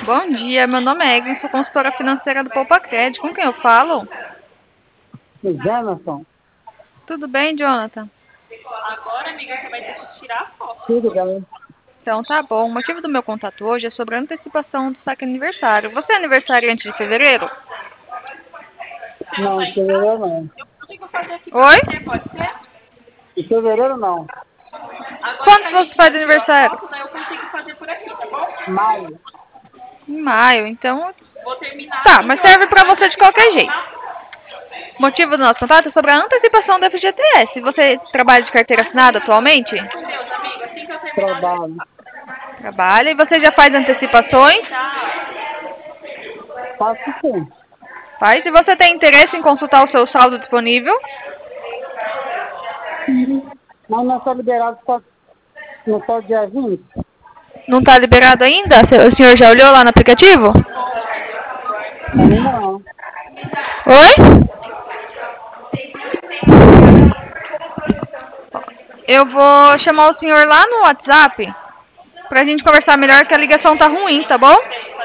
Bom dia, meu nome é Egson, sou consultora financeira do Poupa Crédito. Com quem eu falo? Jonathan, Tudo bem, Jonathan? Agora, amiga, você vai ter que tirar a foto. tudo bem? Então tá bom. O motivo do meu contato hoje é sobre a antecipação do saque aniversário. Você é aniversariante de fevereiro? Não, em fevereiro não. Eu consigo fazer aqui pra Oi? você, pode ser? Em fevereiro não. Agora Quando que a você gente faz já tirou a aniversário? foto, né, eu consigo fazer por aqui, tá bom? Maio. Em maio, então... Vou terminar Tá, às mas 20 serve horas, pra mas você vai de ter qualquer saldo, jeito. tá? O motivo do nosso contato é sobre a antecipação do FGTS. Você trabalha de carteira assinada atualmente? Com Deus, amiga, assim que eu terminar, Trabalho. Trabalha. E você já faz antecipações? Faço sim. Faz. Se você tem interesse em consultar o seu saldo disponível? Mas não está liberado só no só dia 20? Não está liberado ainda? O senhor já olhou lá no aplicativo? Ainda não. Oi? Eu vou chamar o senhor lá no WhatsApp pra gente conversar melhor, que a ligação tá ruim, tá bom?